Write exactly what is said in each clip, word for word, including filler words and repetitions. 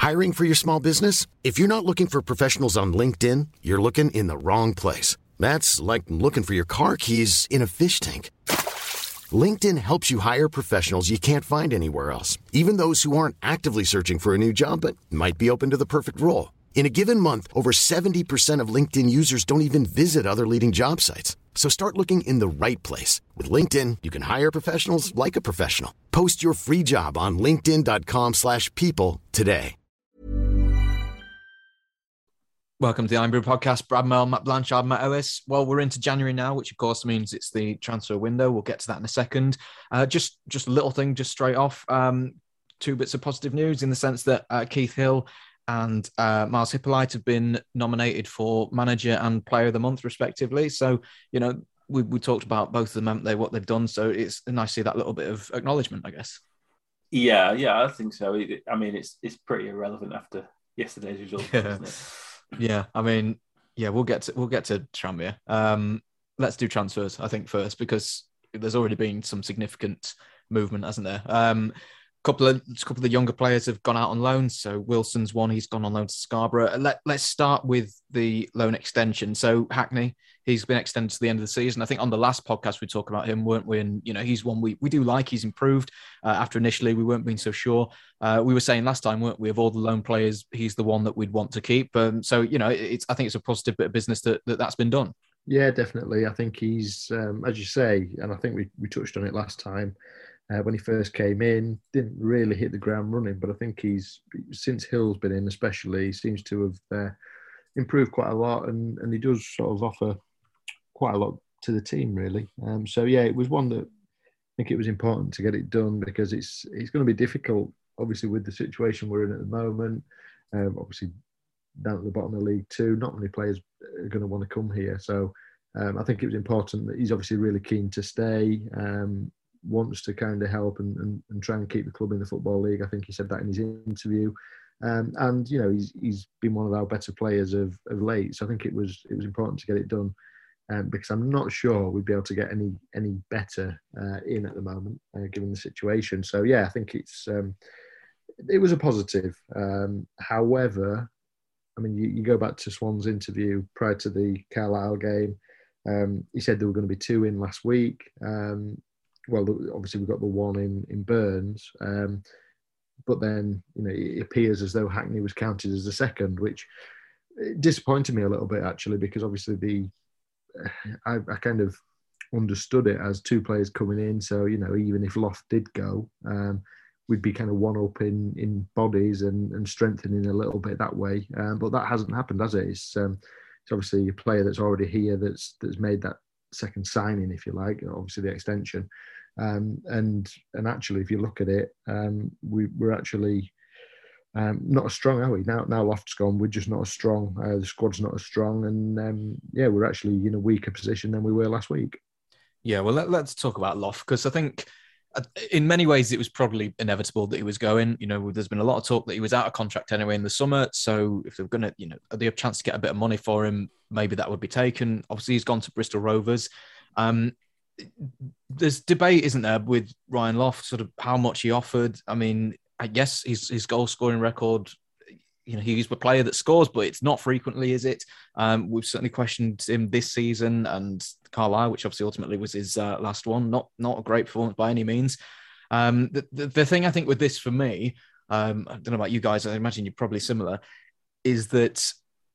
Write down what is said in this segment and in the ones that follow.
Hiring for your small business? If you're not looking for professionals on LinkedIn, you're looking in the wrong place. That's like looking for your car keys in a fish tank. LinkedIn helps you hire professionals you can't find anywhere else, even those who aren't actively searching for a new job but might be open to the perfect role. In a given month, over seventy percent of LinkedIn users don't even visit other leading job sites. So start looking in the right place. With LinkedIn, you can hire professionals like a professional. Post your free job on linkedin.com slash people today. Welcome to the Iron Brew Podcast. Brad Mel, Matt Blanchard, Matt Ellis. Well, we're into January now, which of course means it's the transfer window. We'll get to that in a second. Uh, just, just a little thing, just straight off. Um, two bits of positive news in the sense that uh, Keith Hill and uh, Miles Hippolyte have been nominated for Manager and Player of the Month, respectively. So, you know, we, we talked about both of them, haven't they, what they've done. So it's nice to see that little bit of acknowledgement, I guess. Yeah, yeah, I think so. I mean, it's it's pretty irrelevant after yesterday's result, yeah. isn't it? Yeah, I mean, yeah, we'll get to we'll get to Tranmere. Um, let's do transfers, I think, first, because there's already been some significant movement, hasn't there? Um, couple of a couple of the younger players have gone out on loan. So Wilson's one; he's gone on loan to Scarborough. Let Let's start with the loan extension. So Hackney, he's been extended to the end of the season. I think on the last podcast we talked about him, weren't we? And you know, he's one we we do like. He's improved uh, after initially we weren't being so sure. Uh, we were saying last time, weren't we? Of all the loan players, he's the one that we'd want to keep. Um, so you know, it's I think it's a positive bit of business that, that that's been done. Yeah, definitely. I think he's, um, as you say, and I think we we touched on it last time. Uh, when he first came in, didn't really hit the ground running, but I think he's, since Hill's been in especially, he seems to have uh, improved quite a lot, and, and he does sort of offer quite a lot to the team, really. Um, so, yeah, it was one that I think it was important to get it done because it's it's going to be difficult, obviously, with the situation we're in at the moment. Um, obviously, down at the bottom of League Two, not many players are going to want to come here. So um, I think it was important that he's obviously really keen to stay. Um, wants to kind of help and, and, and try and keep the club in the Football League. I think he said that in his interview. Um, and, you know, he's he's been one of our better players of, of late. So I think it was it was important to get it done um, because I'm not sure we'd be able to get any any better uh, in at the moment, uh, given the situation. So, yeah, I think it's um, it was a positive. Um, however, I mean, you, you go back to Swan's interview prior to the Carlisle game. Um, he said there were going to be two in last week. Um, Well, obviously we've got the one in in Burns, um, but then you know it appears as though Hackney was counted as the second, which disappointed me a little bit actually, because obviously the I, I kind of understood it as two players coming in, so you know even if Loft did go, um, we'd be kind of one up in in bodies and, and strengthening a little bit that way, um, but that hasn't happened, has it? It's, um, it's obviously a player that's already here that's that's made that second signing, if you like, obviously the extension. Um, and and actually, if you look at it, um, we, we're actually um, not as strong, are we? Now, now Loft's gone, we're just not as strong. Uh, the squad's not as strong. And um, yeah, we're actually in a weaker position than we were last week. Yeah, well, let, let's talk about Loft, because I think in many ways it was probably inevitable that he was going. You know, there's been a lot of talk that he was out of contract anyway in the summer. So if they're going to, you know, they have a chance to get a bit of money for him, maybe that would be taken. Obviously, he's gone to Bristol Rovers. Um, there's debate, isn't there, with Ryan Loft, sort of how much he offered. I mean, I guess his, his goal scoring record, you know, he's a player that scores, but it's not frequently, is it? Um, we've certainly questioned him this season, and Carlisle, which obviously ultimately was his uh, last one. Not not a great performance by any means. Um, the, the, the thing I think with this for me, um, I don't know about you guys, I imagine you're probably similar, is that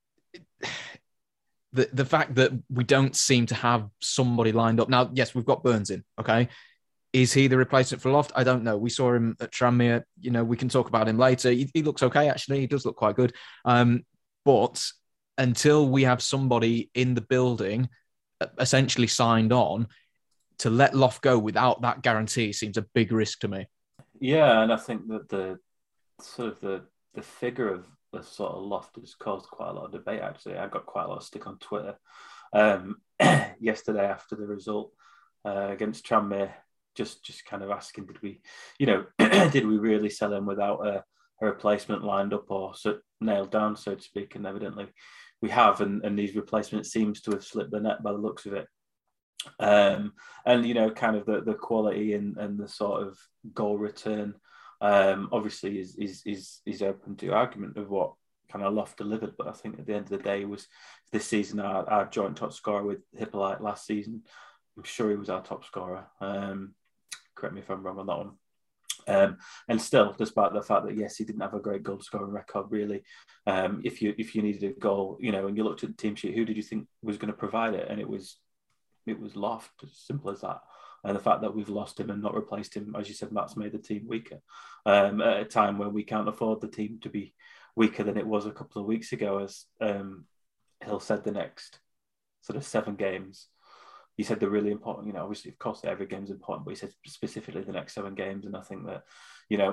the the fact that we don't seem to have somebody lined up. Now, yes, we've got Burns in, okay? Is he the replacement for Loft? I don't know. We saw him at Tranmere. You know, we can talk about him later. He, he looks okay, actually. He does look quite good. Um, but until we have somebody in the building essentially signed on, to let Loft go without that guarantee seems a big risk to me. Yeah, and I think that the sort of the the figure of the sort of Loft has caused quite a lot of debate, actually. I got quite a lot of stick on Twitter um, yesterday after the result uh, against Tranmere. Just, just kind of asking, did we, you know, did we really sell him without a, a replacement lined up or so, nailed down, so to speak? And evidently we have, and, and these replacements seems to have slipped the net by the looks of it. Um, and, you know, kind of the, the quality and, and the sort of goal return Um, obviously, is is is is open to argument of what kind of Loft delivered, but I think at the end of the day, it was this season our, our joint top scorer with Hippolyte last season. I'm sure he was our top scorer. Um, correct me if I'm wrong on that one. Um, and still, despite the fact that yes, he didn't have a great goal scoring record, really. Um, if you if you needed a goal, you know, and you looked at the team sheet, who did you think was going to provide it? And it was it was Loft, as simple as that. And the fact that we've lost him and not replaced him, as you said, Matt's made the team weaker um, at a time where we can't afford the team to be weaker than it was a couple of weeks ago. As um, Hill said, the next sort of seven games, he said they're really important. You know, obviously, of course, every game's important, but he said specifically the next seven games. And I think that, you know,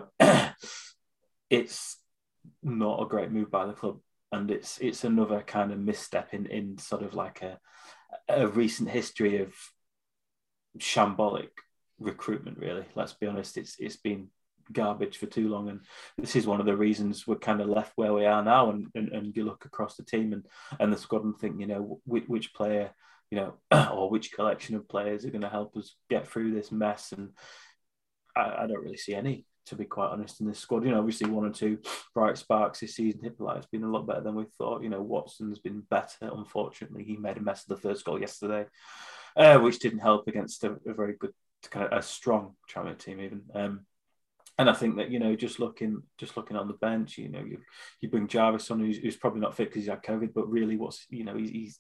it's not a great move by the club, and it's it's another kind of misstep in in sort of like a a recent history of shambolic recruitment. Really, let's be honest, it's it's been garbage for too long, and this is one of the reasons we're kind of left where we are now. And and, and you look across the team and and the squad and think, you know, which, which player, you know, or which collection of players are going to help us get through this mess. And I, I don't really see any, to be quite honest, in this squad. You know, obviously one or two bright sparks this season. Hippolyte has been a lot better than we thought. You know, Watson's been better. Unfortunately, he made a mess of the first goal yesterday, uh, which didn't help against a, a very good, kind of a strong Tranmere team even. Um, and I think that, you know, just looking just looking on the bench, you know, you you bring Jarvis on, who's, who's probably not fit because he's had COVID, but really, what's you know, he's he's,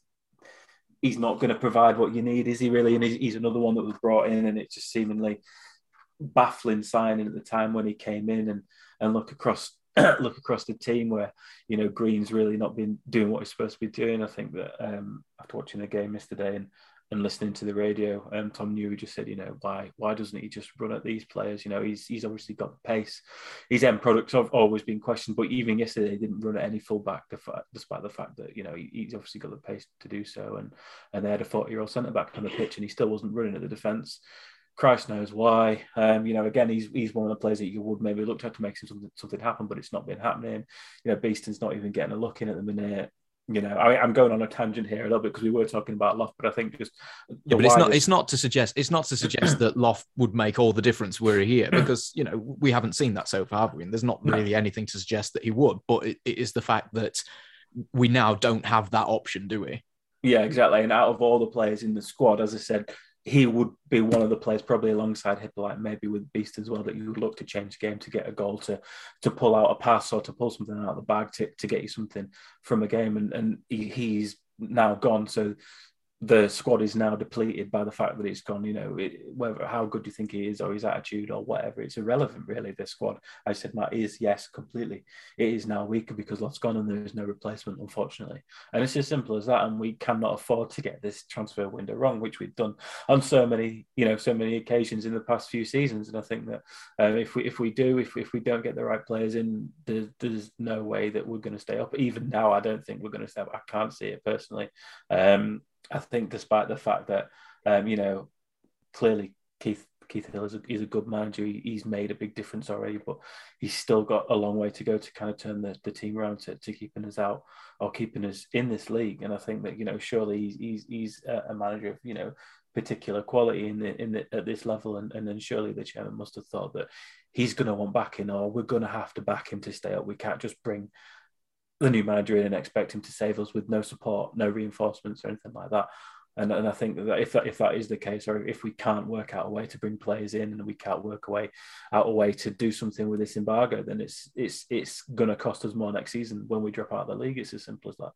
he's not going to provide what you need, is he really? And he's, he's another one that was brought in, and it's just seemingly baffling signing at the time when he came in, and and look across look across the team where, you know, Green's really not been doing what he's supposed to be doing. I think that um, after watching the game yesterday and, and listening to the radio, um, Tom Newey just said, you know, why why doesn't he just run at these players? You know, he's he's obviously got the pace. His end products have always been questioned, but even yesterday he didn't run at any fullback, despite the fact that, you know, he, he's obviously got the pace to do so. And and they had a forty-year-old centre back on the pitch, and he still wasn't running at the defence. Christ knows why. Um, you know, again, he's he's one of the players that you would maybe look at to make something something happen, but it's not been happening. You know, Beeston's not even getting a look in at the minute. You know, I, I'm going on a tangent here a little bit because we were talking about Loft, but I think just yeah, but it's not it's not to suggest it's not to suggest that Loft would make all the difference were he here, because, you know, we haven't seen that so far, have we? And there's not really no. anything to suggest that he would, but it, it is the fact that we now don't have that option, do we? Yeah, exactly. And out of all the players in the squad, as I said, he would be one of the players, probably alongside Hippolyte, maybe with Beast as well, that you would look to change the game to get a goal, to to pull out a pass or to pull something out of the bag to, to get you something from a game. And, and he, he's now gone. So the squad is now depleted by the fact that he's gone. You know, it, whether how good do you think he is or his attitude or whatever, it's irrelevant, really. This squad, I said, Matt, is, yes, completely. It is now weaker because Loft's gone and there is no replacement, unfortunately. And it's as simple as that. And we cannot afford to get this transfer window wrong, which we've done on so many, you know, so many occasions in the past few seasons. And I think that um, if we if we do, if if we don't get the right players in, there's, there's no way that we're going to stay up. Even now, I don't think we're going to stay up. I can't see it personally. Um, I think, despite the fact that, um, you know, clearly Keith Keith Hill is a, is a good manager. He, he's made a big difference already, but he's still got a long way to go to kind of turn the, the team around to, to keeping us out or keeping us in this league. And I think that, you know, surely he's he's, he's a manager of, you know, particular quality in the in the at this level, and, and then surely the chairman must have thought that he's going to want backing, or we're going to have to back him to stay up. We can't just bring the new manager in and expect him to save us with no support, no reinforcements or anything like that. And, and I think that if that if that is the case, or if we can't work out a way to bring players in and we can't work away out a way to do something with this embargo, then it's it's it's going to cost us more next season when we drop out of the league. It's as simple as that.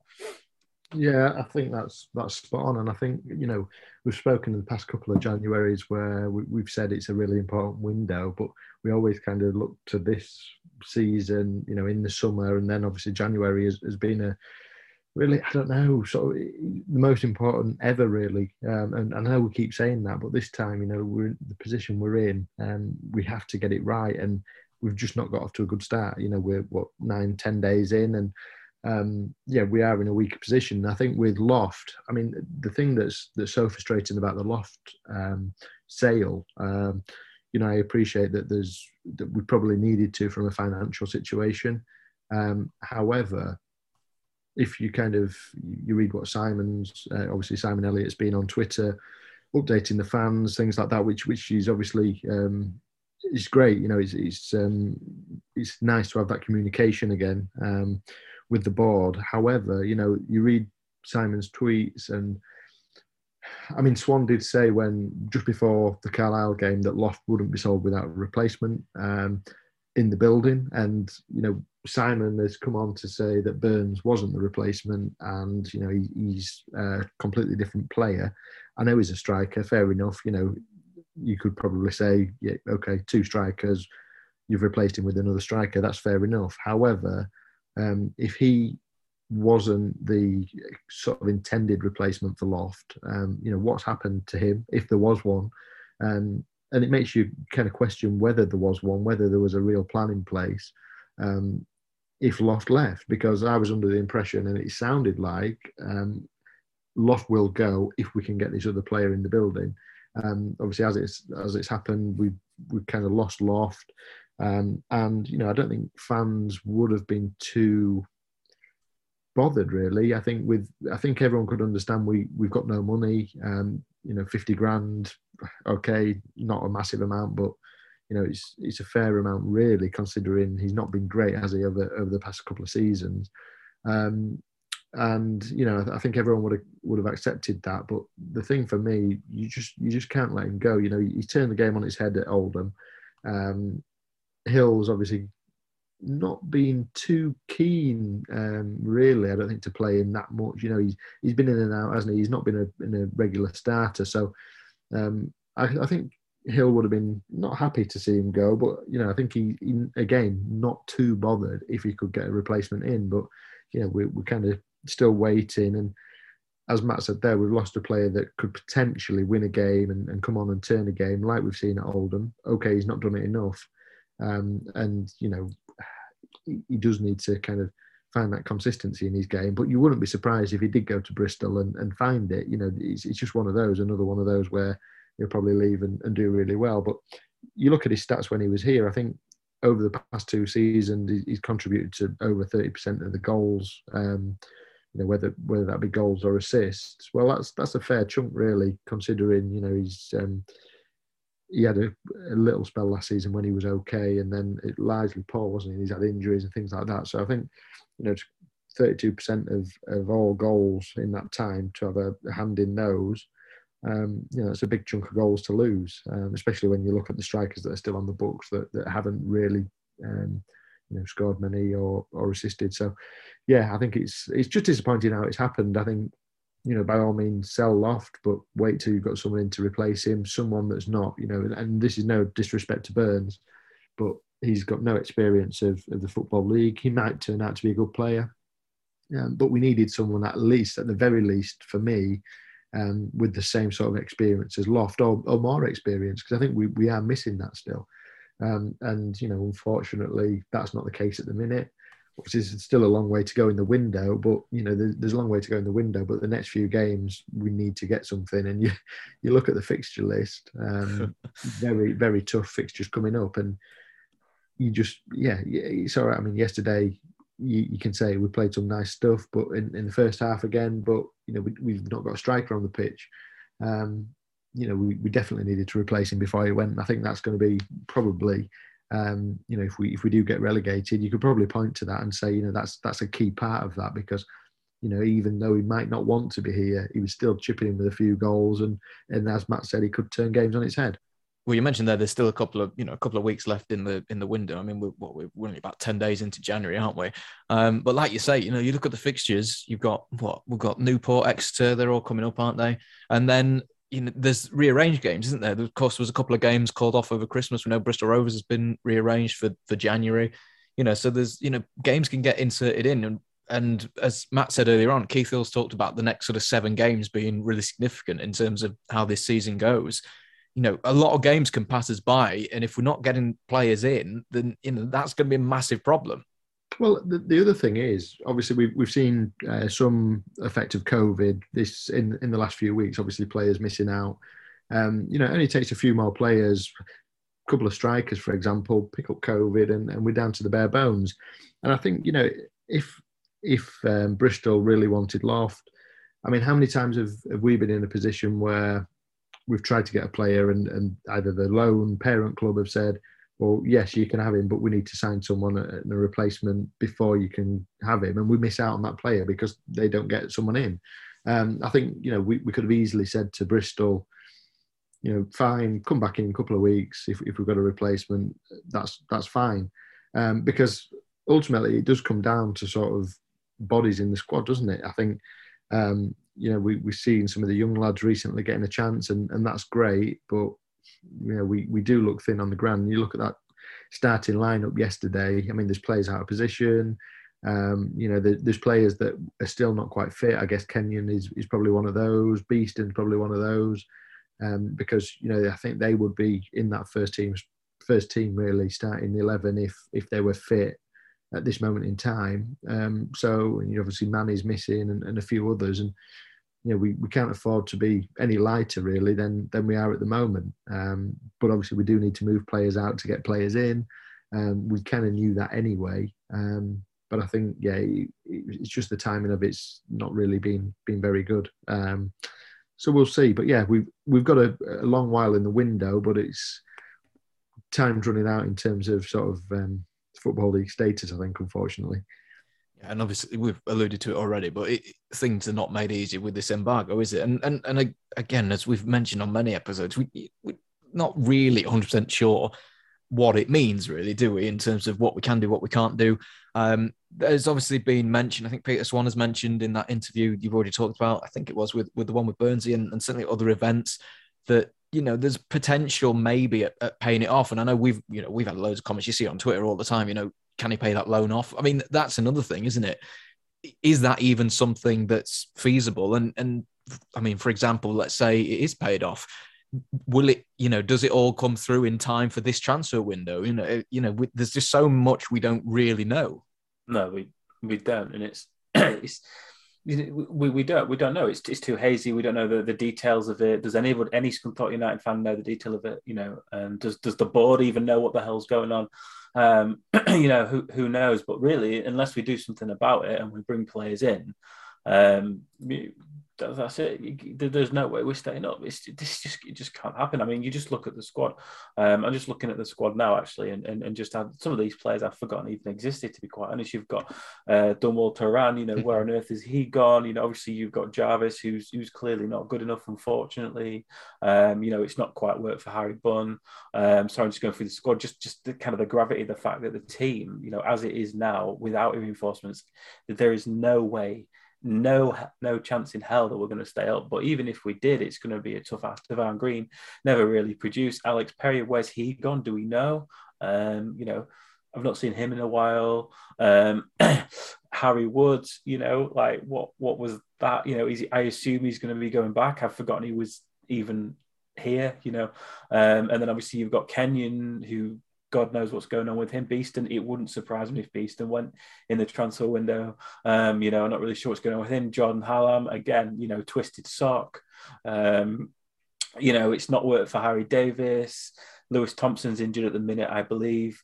Yeah, I think that's that's spot on. And I think, you know, we've spoken in the past couple of Januaries where we, we've said it's a really important window, but we always kind of look to this season, you know, in the summer, and then obviously January has, has been a really, I don't know, sort of the most important ever, really. Um, and I know we keep saying that, but this time, you know, we're in the position we're in, and we have to get it right. And we've just not got off to a good start. You know, we're what nine, ten days in, and um, yeah, we are in a weaker position. I think with Loft, I mean, the thing that's that's so frustrating about the Loft um, sale. Um, You know, I appreciate that there's that we probably needed to from a financial situation. Um, however, if you kind of you read what Simon's uh, obviously Simon Elliott's been on Twitter, updating the fans, things like that, which which is obviously um, it's great. You know, it's it's um, it's nice to have that communication again um, with the board. However, you know, you read Simon's tweets, and I mean, Swan did say when just before the Carlisle game that Loft wouldn't be sold without a replacement um, in the building, and you know, Simon has come on to say that Burns wasn't the replacement, and you know, he, he's a completely different player. I know he's a striker, fair enough. You know, you could probably say, yeah, okay, two strikers, you've replaced him with another striker. That's fair enough. However, um, if he wasn't the sort of intended replacement for Loft, um, you know, what's happened to him, if there was one? Um, and it makes you kind of question whether there was one, whether there was a real plan in place um, if Loft left, because I was under the impression, and it sounded like um, Loft will go if we can get this other player in the building. Um, obviously, as it's as it's happened, we we kind of lost Loft, um, and you know, I don't think fans would have been too bothered really. I think with I think everyone could understand we we've got no money. Um, you know, fifty grand, okay, not a massive amount, but you know, it's it's a fair amount really, considering he's not been great, has he, over over the past couple of seasons. Um, and you know, I think everyone would have would have accepted that. But the thing for me, you just you just can't let him go. You know, he turned the game on its head at Oldham. Um, Hill's obviously not been too keen, um, really. I don't think to play him that much. You know, he's he's been in and out, hasn't he? He's not been a, been a regular starter. So um, I, I think Hill would have been not happy to see him go, but you know, I think he, he again not too bothered if he could get a replacement in. But you know, we, we're kind of still waiting. And as Matt said there, we've lost a player that could potentially win a game and, and come on and turn a game, like we've seen at Oldham. Okay, he's not done it enough, um, and you know, he does need to kind of find that consistency in his game. But you wouldn't be surprised if he did go to Bristol and, and find it. You know, it's, it's just one of those, another one of those where he'll probably leave and, and do really well. But you look at his stats when he was here, I think over the past two seasons, he's contributed to over thirty percent of the goals, um, you know, whether whether that be goals or assists. Well, that's that's a fair chunk, really, considering, you know, he's... Um, he had a, a little spell last season when he was okay, and then it largely poor, wasn't he? He's had injuries and things like that. So I think, you know, thirty-two percent of, of all goals in that time, to have a, a hand in those, um, you know, it's a big chunk of goals to lose, um, especially when you look at the strikers that are still on the books that, that haven't really, um, you know, scored many or or assisted. So, yeah, I think it's it's just disappointing how it's happened. I think, you know, by all means, sell Loft, but wait till you've got someone in to replace him, someone that's not, you know, and this is no disrespect to Burns, but he's got no experience of, of the Football League. He might turn out to be a good player, um, but we needed someone at least, at the very least, for me, um, with the same sort of experience as Loft, or, or more experience, because I think we, we are missing that still. Um, and, you know, unfortunately, that's not the case at the minute. Obviously, it's still a long way to go in the window, but you know, there's, there's a long way to go in the window. But the next few games, we need to get something. And you, you look at the fixture list, um, very, very tough fixtures coming up, and you just, yeah, it's all right. I mean, yesterday, you, you can say we played some nice stuff, but in, in the first half again, but you know, we, we've not got a striker on the pitch. Um, you know, we, we definitely needed to replace him before he went. And I think that's going to be probably. Um, you know, if we if we do get relegated, you could probably point to that and say, you know, that's that's a key part of that, because, you know, even though he might not want to be here, he was still chipping in with a few goals, and and as Matt said, he could turn games on its head. Well, you mentioned there, there's still a couple of you know a couple of weeks left in the in the window. I mean, we're what, we're only about ten days into January, aren't we? Um, but like you say, you know, you look at the fixtures. You've got what we've got: Newport, Exeter. They're all coming up, aren't they? And then, you know, there's rearranged games, isn't there? Of course, there was a couple of games called off over Christmas. We know Bristol Rovers has been rearranged for, for January. You know, so there's, you know, games can get inserted in. And, and as Matt said earlier on, Keith Hill's talked about the next sort of seven games being really significant in terms of how this season goes. You know, a lot of games can pass us by. And if we're not getting players in, then, you know, that's going to be a massive problem. Well, the, the other thing is, obviously, we've, we've seen uh, some effect of COVID this in, in the last few weeks, obviously players missing out. Um, you know, it only takes a few more players, a couple of strikers, for example, pick up COVID and, and we're down to the bare bones. And I think, you know, if if um, Bristol really wanted Loft, I mean, how many times have, have we been in a position where we've tried to get a player, and, and either the loan parent club have said, well, yes, you can have him, but we need to sign someone and a replacement before you can have him. And we miss out on that player because they don't get someone in. Um, I think, you know, we, we could have easily said to Bristol, you know, fine, come back in a couple of weeks. If, if we've got a replacement, that's that's fine. Um, because ultimately it does come down to sort of bodies in the squad, doesn't it? I think, um, you know, we, we've seen some of the young lads recently getting a chance, and, and that's great. But, you know, we, we do look thin on the ground. You look at that starting lineup yesterday. I mean, there's players out of position. Um, you know, there, there's players that are still not quite fit. I guess Kenyon is, is probably one of those. Beeston's probably one of those. Um, because, you know, I think they would be in that first team, first team really, starting eleven if if they were fit at this moment in time. Um, so, and you know, obviously Manny's missing, and, and a few others. And, you know, we, we can't afford to be any lighter really than than we are at the moment. Um, but obviously we do need to move players out to get players in. Um, we kind of knew that anyway. Um, but I think, yeah, it, it's just the timing of it's not really been been very good. Um, so we'll see. But yeah, we've we've got a, a long while in the window, but it's time's running out in terms of sort of um, football league status, I think, unfortunately. Yeah, and obviously we've alluded to it already, but it, things are not made easy with this embargo, is it? And and and again, as we've mentioned on many episodes, we, we're not really one hundred percent sure what it means, really, do we, in terms of what we can do, what we can't do. Um, there's obviously been mentioned, I think Peter Swan has mentioned in that interview you've already talked about, I think it was with, with the one with Burnsy and, and certainly other events, that, you know, there's potential maybe at, at paying it off. And I know we've, you know, we've had loads of comments, you see it on Twitter all the time, you know, can he pay that loan off? I mean, that's another thing, isn't it? Is that even something that's feasible? And, and I mean, for example, let's say it is paid off. Will it, you know, does it all come through in time for this transfer window? You know, you know, we, there's just so much we don't really know. No, we we don't, and it's it's we, we don't we don't know. It's it's too hazy. We don't know the, the details of it. Does anybody, any Scunthorpe United fan, know the detail of it? You know, um, does does the board even know what the hell's going on? Um, you know, who who knows? But really, unless we do something about it and we bring players in, um, that's it. There's no way we're staying up. It's this just it just can't happen. I mean, you just look at the squad. Um, I'm just looking at the squad now, actually, and, and, and just had some of these players I've forgotten even existed. To be quite honest, you've got uh, Dunwall Turan. You know, where on earth is he gone? You know, obviously you've got Jarvis, who's who's clearly not good enough, unfortunately. Um, you know, it's not quite worked for Harry Bunn. Um, so I'm just going through the squad, just just the kind of the gravity of the fact that the team, you know, as it is now, without reinforcements, that there is no way. No, no chance in hell that we're going to stay up. But even if we did, it's going to be a tough ask. Tavan Green never really produced. Alex Perry, where's he gone? Do we know? Um, you know, I've not seen him in a while. Um, Harry Woods, you know, like what what was that? You know, is he, I assume he's going to be going back. I've forgotten he was even here. You know, um, and then obviously you've got Kenyon, who God knows what's going on with him. Beeston, it wouldn't surprise me if Beeston went in the transfer window. Um, you know, I'm not really sure what's going on with him. Jordan Hallam, again, you know, twisted sock. Um, you know, it's not worked for Harry Davis. Lewis Thompson's injured at the minute, I believe.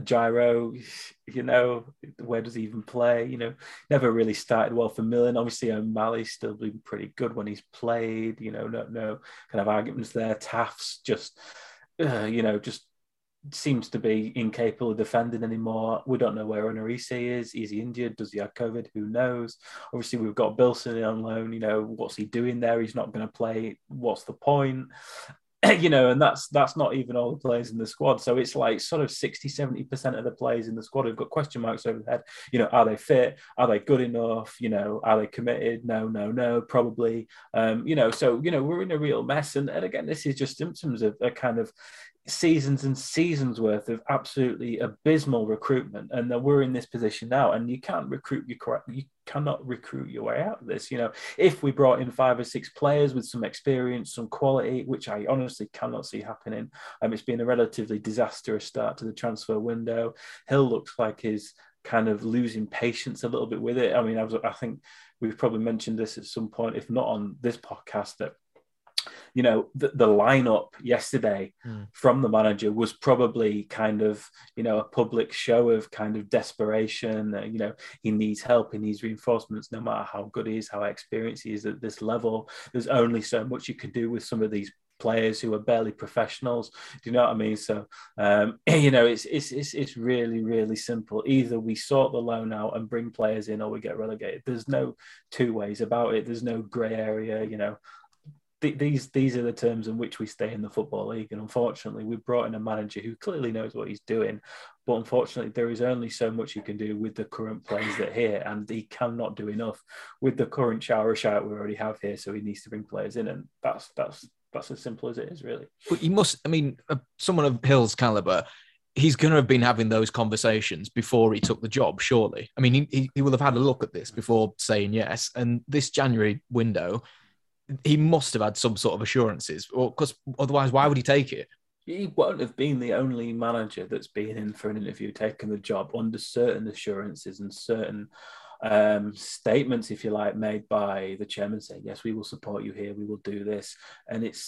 Gyro, you know, where does he even play? You know, never really started well for Millen. Obviously, O'Malley's still been pretty good when he's played. You know, no, no kind of arguments there. Taft's just, uh, you know, just seems to be incapable of defending anymore. We don't know where Onarise is. Is he injured? Does he have COVID? Who knows? Obviously, we've got Bilson on loan. You know, what's he doing there? He's not going to play. What's the point? You know, and that's that's not even all the players in the squad. So it's like sort of sixty, seventy percent of the players in the squad have got question marks over their head. You know, are they fit? Are they good enough? You know, are they committed? No, no, no, probably. Um, you know, so, you know, we're in a real mess. And, and again, this is just symptoms of a kind of seasons and seasons worth of absolutely abysmal recruitment, and then we're in this position now, and you can't recruit you correct you cannot recruit your way out of this. You know, if we brought in five or six players with some experience, some quality, which I honestly cannot see happening, um, it's been a relatively disastrous start to the transfer window. Hill looks like he's kind of losing patience a little bit with it. I mean, I was I think we've probably mentioned this at some point, if not on this podcast, that you know, the, the lineup yesterday mm. from the manager was probably kind of, you know, a public show of kind of desperation. Uh, you know, he needs help, he needs reinforcements, no matter how good he is, how experienced he is at this level. There's only so much you can do with some of these players who are barely professionals. Do you know what I mean? So, um, you know, it's, it's it's it's really, really simple. Either we sort the loan out and bring players in, or we get relegated. There's no two ways about it. There's no grey area, you know. These these are the terms in which we stay in the Football League. And unfortunately, we've brought in a manager who clearly knows what he's doing. But unfortunately, there is only so much he can do with the current players that are here. And he cannot do enough with the current shower shout we already have here. So he needs to bring players in. And that's that's that's as simple as it is, really. But he must, I mean, uh, someone of Hill's caliber, he's going to have been having those conversations before he took the job, surely. I mean, he, he will have had a look at this before saying yes. And this January window, he must have had some sort of assurances, or because otherwise, why would he take it? He won't have been the only manager that's been in for an interview, taking the job under certain assurances and certain um, statements, if you like, made by the chairman saying, yes, we will support you here, we will do this. And it's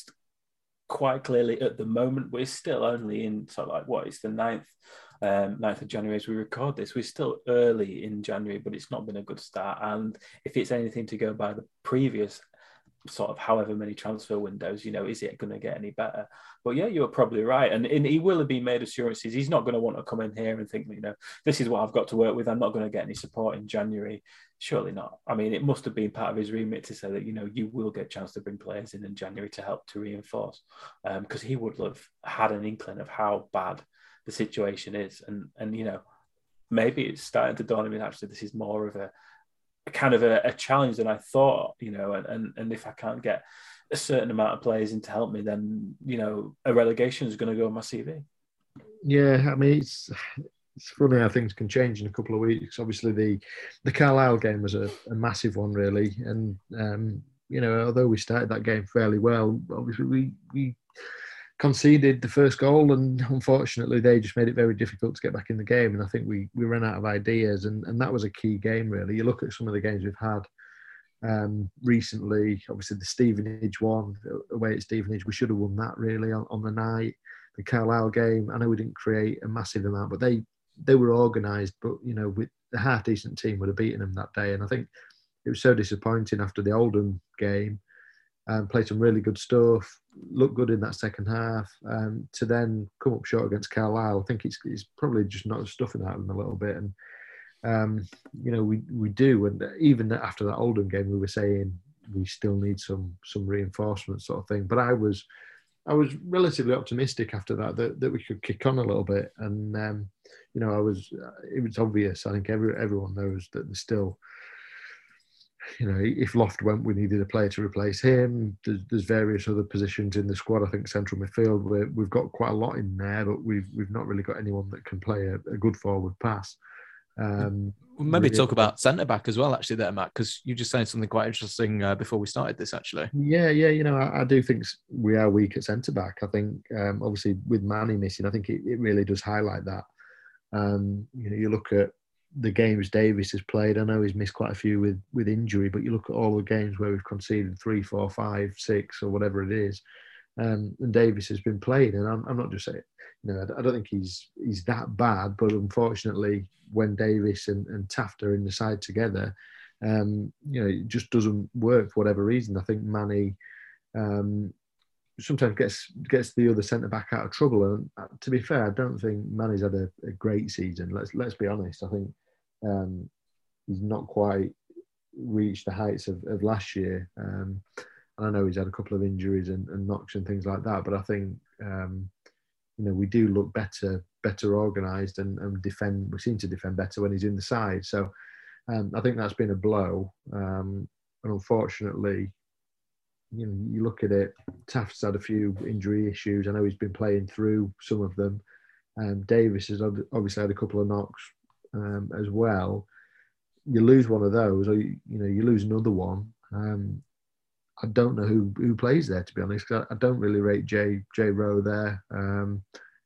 quite clearly at the moment, we're still only in sort of like, what, it's the ninth, um, ninth of January as we record this. We're still early in January, but it's not been a good start. And if it's anything to go by the previous sort of however many transfer windows, you know, is it going to get any better? But yeah, you're probably right. And, and he will have been made assurances. He's not going to want to come in here and think, you know, this is what I've got to work with. I'm not going to get any support in January. Surely not. I mean, it must have been part of his remit to say that, you know, you will get a chance to bring players in in January to help to reinforce, because um, he would have had an inkling of how bad the situation is. And, and, you know, maybe it's starting to dawn on me, actually, this is more of a, kind of a, a challenge than I thought, you know, and, and and if I can't get a certain amount of players in to help me, then, you know, a relegation is going to go on my C V. Yeah, I mean, it's it's funny how things can change in a couple of weeks. Obviously, the the Carlisle game was a, a massive one, really, and um, you know, although we started that game fairly well, obviously we we conceded the first goal, and unfortunately they just made it very difficult to get back in the game. And I think we we ran out of ideas, and, and that was a key game, really. You look at some of the games we've had um, recently, obviously the Stevenage one, away at Stevenage, we should have won that, really, on, on the night. The Carlisle game, I know we didn't create a massive amount, but they, they were organised, but, you know, with a half-decent team would have beaten them that day. And I think it was so disappointing after the Oldham game. Um, played some really good stuff, looked good in that second half, um, to then come up short against Carlisle. I think it's, it's probably just not stuffing out of them a little bit. And, um, you know, we, we do. And even after that Oldham game, we were saying we still need some some reinforcement sort of thing. But I was I was relatively optimistic after that, that, that we could kick on a little bit. And, um, you know, I was, it was obvious. I think every, everyone knows that there's still, you know, if Loft went, we needed a player to replace him. There's, there's various other positions in the squad. I think central midfield, we're, we've got quite a lot in there, but we've we've not really got anyone that can play a, a good forward pass. Um, we'll maybe really, talk about centre back as well, actually, there, Matt, because you just said something quite interesting uh, before we started this, actually. Yeah, yeah, you know, I, I do think we are weak at centre back. I think, um, obviously, with Manny missing, I think it, it really does highlight that. Um, you know, you look at the games Davis has played. I know he's missed quite a few with, with injury, but you look at all the games where we've conceded three, four, five, six, or whatever it is, um, and Davis has been playing. And I'm, I'm not just saying, you know, I don't think he's he's that bad, but unfortunately, when Davis and, and Taft are in the side together, um, you know, it just doesn't work for whatever reason. I think Manny um, sometimes gets gets the other centre back out of trouble. And uh, to be fair, I don't think Manny's had a, a great season. Let's let's be honest. I think um, he's not quite reached the heights of, of last year. Um, I know he's had a couple of injuries and, and knocks and things like that, but I think um, you know, we do look better better organised and, and defend. We seem to defend better when he's in the side. So um, I think that's been a blow. Um, and unfortunately, you know, you look at it, Taft's had a few injury issues. I know he's been playing through some of them. Um, Davis has obviously had a couple of knocks um, as well. You lose one of those, or you, you know, you lose another one. Um, I don't know who, who plays there, to be honest. I, I don't really rate Jay Jay Rowe there. Um,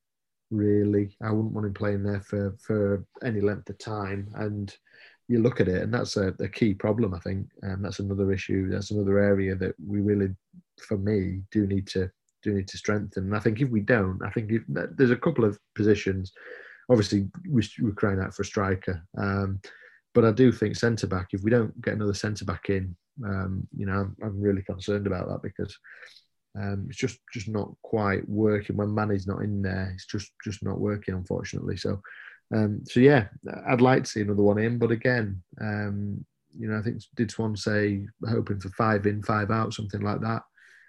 really, I wouldn't want him playing there for, for any length of time. And you look at it, and that's a, a key problem, I think. And that's another issue. That's another area that we really, for me, do need to do need to strengthen. And I think if we don't, I think if, there's a couple of positions. Obviously, we, we're crying out for a striker. Um, but I do think centre back. If we don't get another centre back in, um, you know, I'm, I'm really concerned about that, because Um, it's just just not quite working when Manny's not in there. It's just just not working, unfortunately. So, um, so yeah, I'd like to see another one in, but again, um, you know, I think did Swan say hoping for five in, five out, something like that.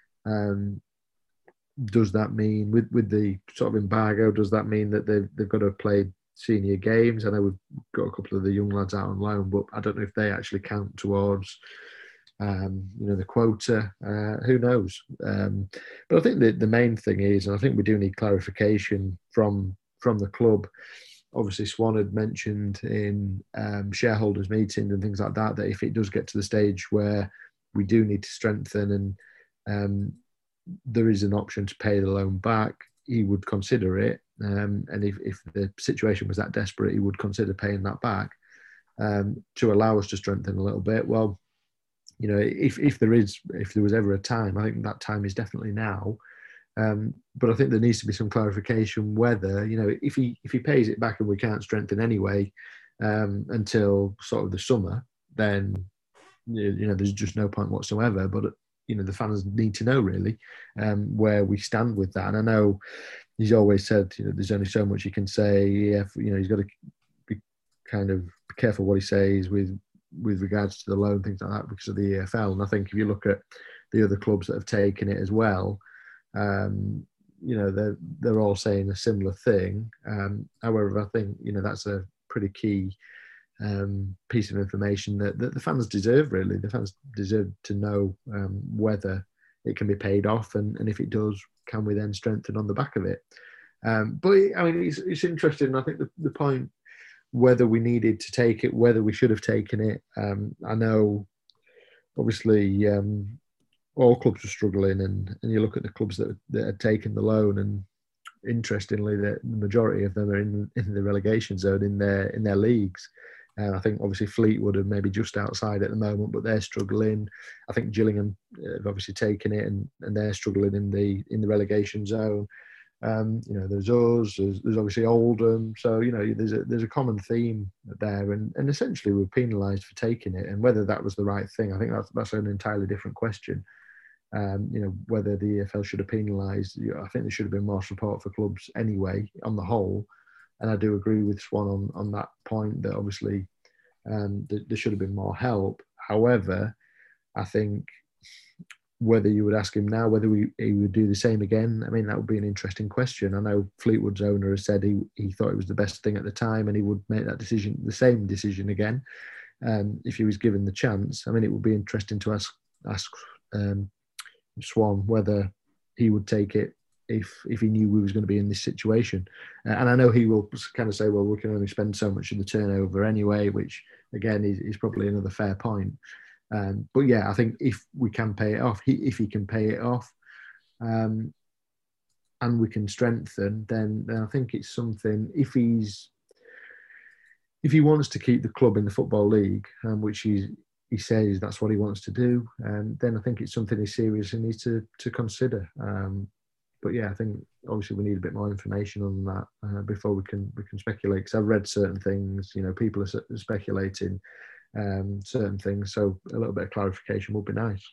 Um, does that mean with with the sort of embargo? Does that mean that they've they've got to play senior games? I know we've got a couple of the young lads out on loan, but I don't know if they actually count towards. Um, you know, the quota, uh, who knows? Um, but I think the, the main thing is, and I think we do need clarification from from the club. Obviously, Swan had mentioned in um, shareholders' meetings and things like that, that if it does get to the stage where we do need to strengthen and um, there is an option to pay the loan back, he would consider it. Um, and if, if the situation was that desperate, he would consider paying that back um, to allow us to strengthen a little bit. Well, you know, if, if there is, if there was ever a time, I think that time is definitely now. Um, but I think there needs to be some clarification whether, you know, if he if he pays it back and we can't strengthen anyway um, until sort of the summer, then, you know, there's just no point whatsoever. But, you know, the fans need to know really um, where we stand with that. And I know he's always said, you know, there's only so much he can say. Yeah, you know, he's got to be kind of be careful what he says with, with regards to the loan, things like that, because of the E F L. And I think if you look at the other clubs that have taken it as well, um, you know, they're, they're all saying a similar thing. Um, however, I think, you know, that's a pretty key um, piece of information that, that the fans deserve, really. The fans deserve to know um, whether it can be paid off, and, and if it does, can we then strengthen on the back of it? Um, but, I mean, it's, it's interesting. I think the, the point, whether we needed to take it, whether we should have taken it. Um, I know, obviously, um, all clubs are struggling, and, and you look at the clubs that, that had taken the loan, and interestingly, the, the majority of them are in, in the relegation zone in their in their leagues. And I think obviously Fleetwood are maybe just outside at the moment, but they're struggling. I think Gillingham have obviously taken it, and, and they're struggling in the in the relegation zone. Um, you know, there's us, there's, there's obviously Oldham. So, you know, there's a there's a common theme there, and, and essentially we're penalised for taking it. And whether that was the right thing, I think that's that's an entirely different question. Um, you know, whether the E F L should have penalised, you know, I think there should have been more support for clubs anyway, on the whole. And I do agree with Swan on, on that point, that obviously um, th- there should have been more help. However, I think whether you would ask him now whether we, he would do the same again, I mean, that would be an interesting question. I know Fleetwood's owner has said he, he thought it was the best thing at the time, and he would make that decision, the same decision again, um, if he was given the chance. I mean, it would be interesting to ask ask um, Swan whether he would take it if if he knew we was going to be in this situation. Uh, and I know he will kind of say, well, we can only spend so much of the turnover anyway, which again is, is probably another fair point. Um, but yeah, I think if we can pay it off, he, if he can pay it off, um, and we can strengthen, then, then I think it's something. If he's if he wants to keep the club in the Football League, um, which he's he says that's what he wants to do, and um, then I think it's something he seriously needs to to consider. Um, but yeah, I think obviously we need a bit more information on that uh, before we can we can speculate. Because I've read certain things, you know, people are speculating um, certain things, so a little bit of clarification would be nice.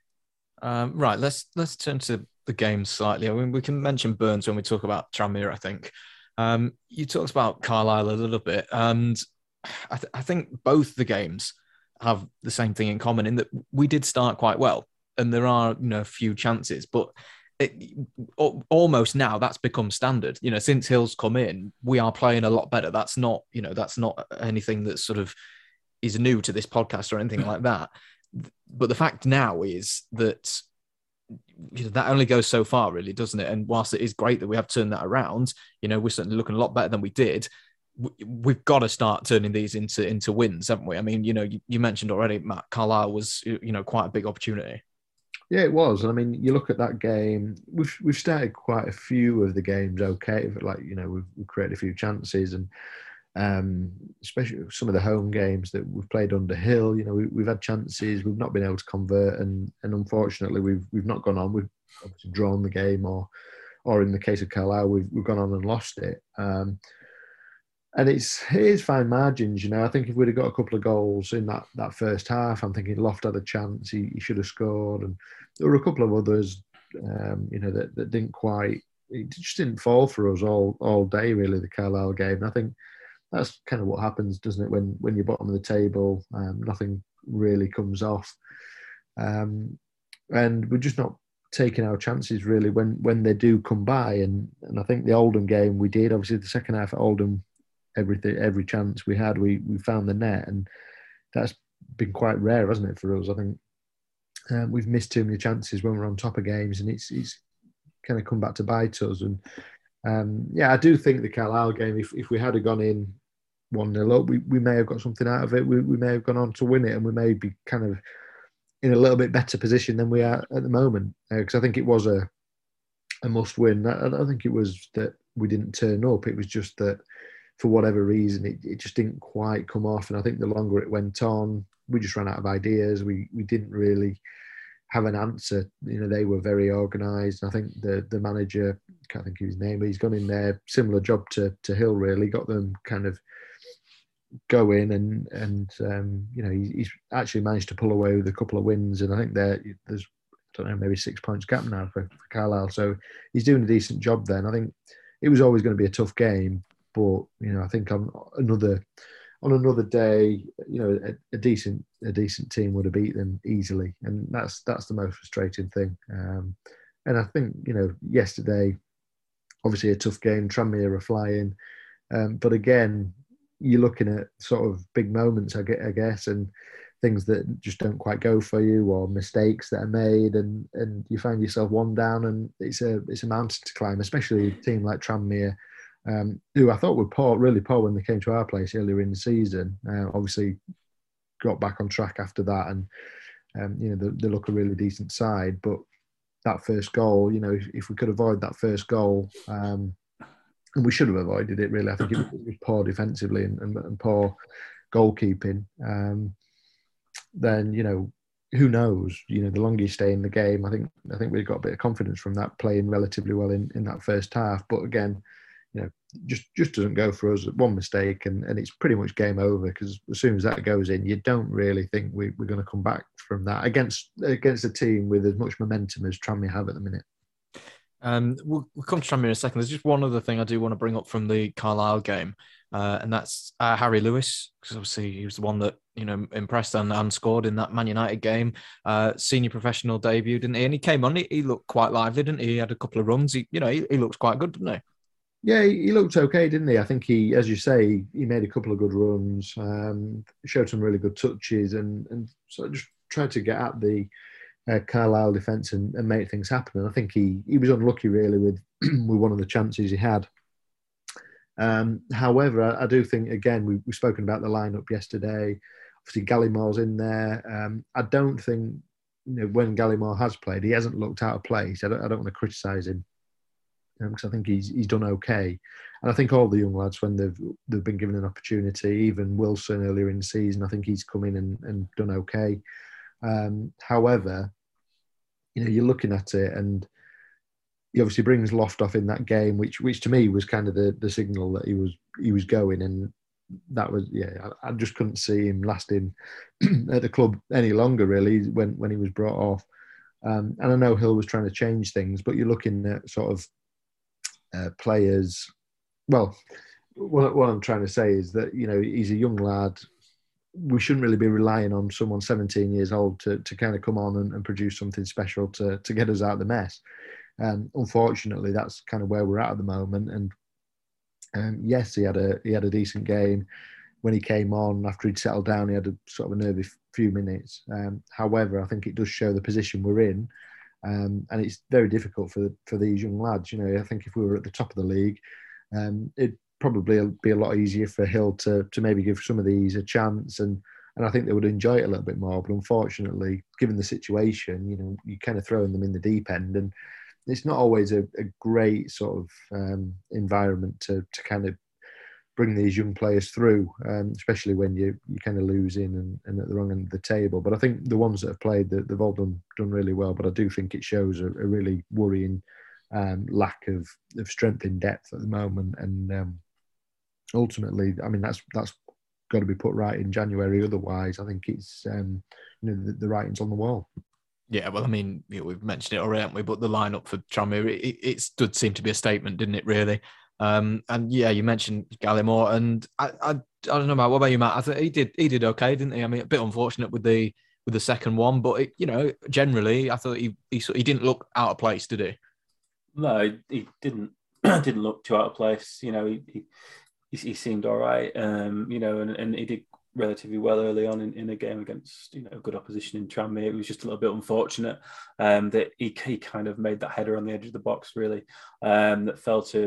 Um, right, let's let's turn to the game slightly. I mean, we can mention Burns when we talk about Tranmere, I think. Um, you talked about Carlisle a little bit, and I, th- I think both the games have the same thing in common in that we did start quite well, and there are, you know, a few chances, but it, almost now that's become standard. You know, since Hill's come in, we are playing a lot better. That's not, you know, that's not anything that sort of is new to this podcast or anything like that. But the fact now is that, you know, that only goes so far, really, doesn't it? And whilst it is great that we have turned that around, you know, we're certainly looking a lot better than we did. We've got to start turning these into into wins, haven't we? I mean, you know, you, you mentioned already, Matt, Carlisle was, you know, quite a big opportunity. Yeah, it was. I mean, you look at that game, we've we've started quite a few of the games okay. Like, you know, we've, we've created a few chances, and um, especially some of the home games that we've played under Hill, you know, we, we've had chances, we've not been able to convert, and and unfortunately we've we've not gone on. We've obviously drawn the game, or or in the case of Carlisle, we've we've gone on and lost it. Um, And it's it is fine margins, you know. I think if we'd have got a couple of goals in that, that first half, I'm thinking Loft had a chance, he, he should have scored. And there were a couple of others um, you know, that, that didn't quite, it just didn't fall for us all all day, really, the Carlisle game. And I think that's kind of what happens, doesn't it, when, when you're bottom of the table, um, nothing really comes off. Um, and we're just not taking our chances, really, when, when they do come by. And, and I think the Oldham game we did, obviously the second half at Oldham, everything, every chance we had, we, we found the net. And that's been quite rare, hasn't it, for us? I think um, we've missed too many chances when we're on top of games, and it's, it's kind of come back to bite us. And um, yeah, I do think the Carlisle game, if, if we had gone in one nil up, we, we may have got something out of it. We, we may have gone on to win it, and we may be kind of in a little bit better position than we are at the moment. Because uh, I think it was a a must win. I, I don't think it was that we didn't turn up. It was just that for whatever reason, it, it just didn't quite come off. And I think the longer it went on, we just ran out of ideas. We we didn't really have an answer. You know, they were very organised. I think the the manager, can't think of his name, but he's gone in there, similar job to to Hill, really, got them kind of go in and and um, you know, he, he's actually managed to pull away with a couple of wins. And I think there there's, I don't know, maybe six points gap now for, for Carlisle. So he's doing a decent job there. And I think it was always going to be a tough game, but you know, I think on another on another day, you know, a, a decent a decent team would have beat them easily, and that's that's the most frustrating thing. Um, and I think, you know, yesterday, obviously a tough game. Tranmere are flying, um, but again, you're looking at sort of big moments, I guess, and things that just don't quite go for you, or mistakes that are made, and and you find yourself one down, and it's a it's a mountain to climb, especially a team like Tranmere, um, who I thought were poor, really poor when they came to our place earlier in the season. Uh, obviously, got back on track after that, and um, you know, they, they look a really decent side. But that first goal, you know, if, if we could avoid that first goal, um, and we should have avoided it, really. I think it was, it was poor defensively and, and, and poor goalkeeping. Um, then, you know, who knows? You know, the longer you stay in the game, I think I think we got a bit of confidence from that, playing relatively well in, in that first half. But again, you know, just just doesn't go for us. One mistake and, and it's pretty much game over, because as soon as that goes in, you don't really think we, we're going to come back from that against against a team with as much momentum as Tranmere have at the minute. Um, we'll, we'll come to Tranmere in a second. There's just one other thing I do want to bring up from the Carlisle game, uh, and that's uh, Harry Lewis, because obviously he was the one that, you know, impressed and, and scored in that Man United game. Uh, senior professional debut, didn't he? And he came on. He, he looked quite lively, didn't he? He had a couple of runs. He, you know, he, he looks quite good, didn't he? Yeah, he looked okay, didn't he? I think he, as you say, he made a couple of good runs, um, showed some really good touches, and and sort of just tried to get at the Uh, Carlisle defence and, and make things happen. And I think he he was unlucky, really, with with one of the chances he had. Um, however, I, I do think, again, we, we've spoken about the lineup yesterday. Obviously, Gallimare's in there. Um, I don't think, you know, when Gallimore has played, he hasn't looked out of place. I don't, I don't want to criticise him, because um, I think he's he's done okay. And I think all the young lads, when they've they've been given an opportunity, even Wilson earlier in the season, I think he's come in and, and done okay. Um, however, you know, you're looking at it, and he obviously brings Loft in that game, which which to me was kind of the, the signal that he was he was going, and that was, yeah, I, I just couldn't see him lasting at the club any longer, really, when when he was brought off. Um, and I know Hill was trying to change things, but you're looking at sort of uh, players. Well, what, what I'm trying to say is that, you know, he's a young lad. We shouldn't really be relying on someone seventeen years old to, to kind of come on and, and produce something special to, to get us out of the mess. Um, unfortunately, that's kind of where we're at at the moment. And um, yes, he had a he had a decent game when he came on. After he'd settled down, he had a sort of a nervy few minutes. Um, however, I think it does show the position we're in, um, and it's very difficult for for these young lads. You know, I think if we were at the top of the league, um, it probably be a lot easier for Hill to to maybe give some of these a chance, and and I think they would enjoy it a little bit more. But unfortunately, given the situation, you know, you're kind of throwing them in the deep end, and it's not always a, a great sort of um, environment to to kind of bring these young players through, um, especially when you you kind of losing and, and at the wrong end of the table. But I think the ones that have played, they've all done done really well. But I do think it shows a, a really worrying um, lack of, of strength in depth at the moment, and um, ultimately, I mean, that's that's got to be put right in January. Otherwise, I think it's um, you know the, the writing's on the wall. Yeah, well, I mean, you know, we've mentioned it already, haven't we? But the lineup for Tranmere, it, it, it did seem to be a statement, didn't it? Really. Um, and yeah, you mentioned Gallimore, and I, I, I don't know, Matt. What about you, Matt? I think he did, he did okay, didn't he? I mean, a bit unfortunate with the with the second one, but it, you know, generally, I thought he he he didn't look out of place, did he? No, he, he didn't didn't look too out of place. You know, he he, he seemed all right. Um, you know, and, and he did relatively well early on in, in a game against, you know, good opposition in Tranmere. It was just a little bit unfortunate um, that he, he kind of made that header on the edge of the box, really, um, that fell to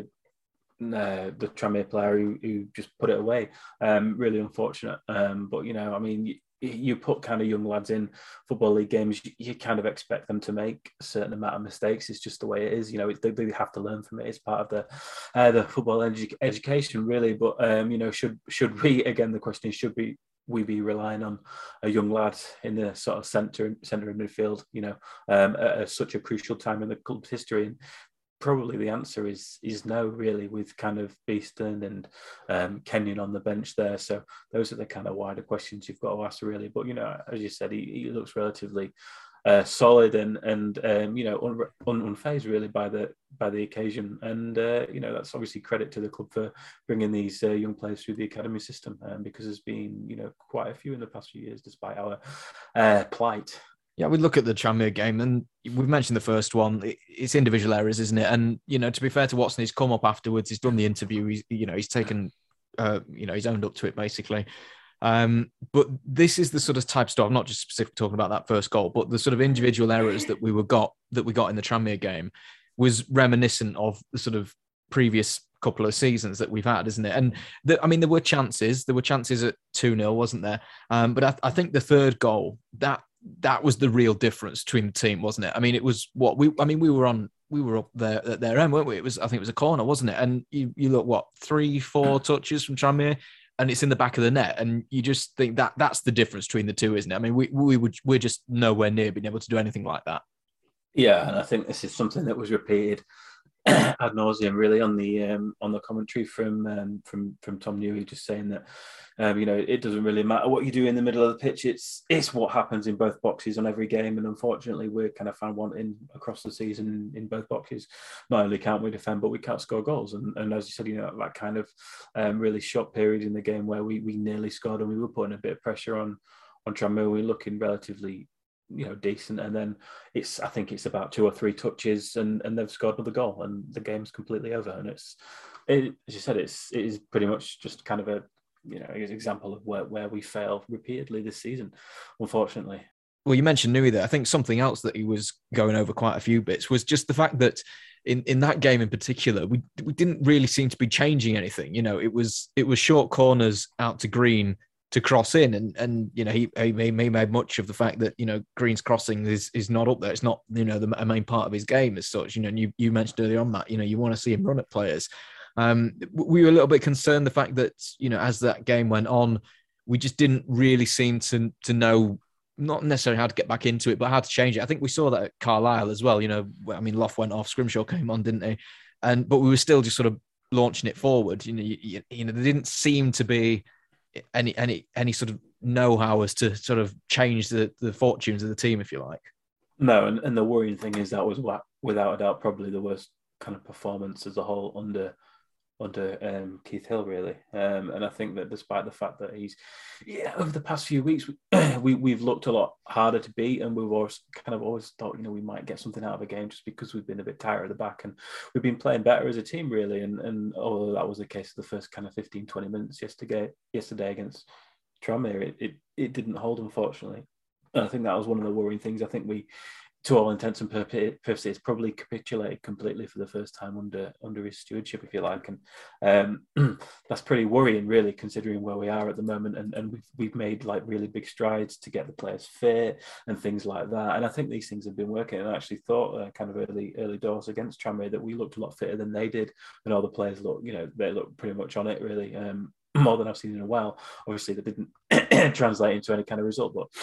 uh, the Tranmere player who, who just put it away. Um, really unfortunate. Um, but, you know, I mean, you, you put kind of young lads in Football League games, you, you kind of expect them to make a certain amount of mistakes. It's just the way it is. You know, it, they, they have to learn from it. It's part of the uh, the football edu- education, really. But, um, you know, should should we, again, the question is, should we we be relying on a young lad in the sort of centre centre of midfield, you know, um, at, at such a crucial time in the club's history? And probably the answer is is no, really, with kind of Beeston and um, Kenyon on the bench there. So those are the kind of wider questions you've got to ask, really. But, you know, as you said, he, he looks relatively uh, solid and and um, you know, un, un, unfazed really by the by the occasion. And uh, you know, that's obviously credit to the club for bringing these uh, young players through the academy system, um, because there's been, you know, quite a few in the past few years, despite our uh, plight. Yeah, we look at the Tranmere game, and we've mentioned the first one. It's individual errors, isn't it? And, you know, to be fair to Watson, he's come up afterwards. He's done the interview. He's, you know, he's taken, uh, you know, he's owned up to it basically. Um, but this is the sort of type of stuff. I'm not just specifically talking about that first goal, but the sort of individual errors that we were got that we got in the Tranmere game was reminiscent of the sort of previous couple of seasons that we've had, isn't it? And the, I mean, there were chances. There were chances at two nil, wasn't there? Um, but I, I think the third goal, that that was the real difference between the team, wasn't it? I mean, it was what we. I mean, we were on. We were up there at their end, weren't we? It was. I think it was a corner, wasn't it? And you, you look what three, four touches from Tranmere, and it's in the back of the net, and you just think that that's the difference between the two, isn't it? I mean, we we would we're just nowhere near being able to do anything like that. Yeah, and I think this is something that was repeated ad nauseum, really, on the um, on the commentary from um, from from Tom Newey, just saying that um, you know, it doesn't really matter what you do in the middle of the pitch. It's it's what happens in both boxes on every game, and unfortunately, we're kind of found wanting across the season in both boxes. Not only can't we defend, but we can't score goals. And, and as you said, you know, that kind of um, really short period in the game where we we nearly scored and we were putting a bit of pressure on on Tranmere. We were looking relatively, you know, decent, and then it's I think it's about two or three touches and and they've scored another goal and the game's completely over. And it's it, as you said, it's it is pretty much just kind of a, you know, an example of where, where we fail repeatedly this season, unfortunately. Well, you mentioned Newey there. I think something else that he was going over quite a few bits was just the fact that in, in that game in particular, we we didn't really seem to be changing anything. You know, it was it was short corners out to Green to cross in, and and you know, he he made much of the fact that, you know, Green's crossing is is not up there. It's not, you know, the main part of his game as such. You know, and you you mentioned earlier on that, you know, you want to see him run at players. Um, we were a little bit concerned the fact that, you know, as that game went on, we just didn't really seem to to know, not necessarily how to get back into it, but how to change it. I think we saw that at Carlisle as well. You know, I mean, Loft went off, Scrimshaw came on, didn't he? And but we were still just sort of launching it forward. You know, you, you know, there didn't seem to be any any any sort of know-how as to sort of change the the fortunes of the team, if you like. No, and, and the worrying thing is that was without a doubt probably the worst kind of performance as a whole under under um, Keith Hill, really. Um, and I think that despite the fact that he's, yeah, over the past few weeks, we, we've looked a lot harder to beat, and we've always kind of always thought, you know, we might get something out of a game just because we've been a bit tighter at the back, and we've been playing better as a team, really. And, and although that was the case of the first kind of fifteen, twenty minutes yesterday, yesterday against Tranmere, it, it, it didn't hold, unfortunately. And I think that was one of the worrying things. I think we, to all intents and purposes, probably capitulated completely for the first time under under his stewardship, if you like. And um, that's pretty worrying, really, considering where we are at the moment. And, and we've, we've made like really big strides to get the players fit and things like that. And I think these things have been working. And I actually thought uh, kind of early early doors against Tranmere that we looked a lot fitter than they did. And all the players look, you know, they look pretty much on it, really, um, more than I've seen in a while. Obviously, that didn't translate into any kind of result, but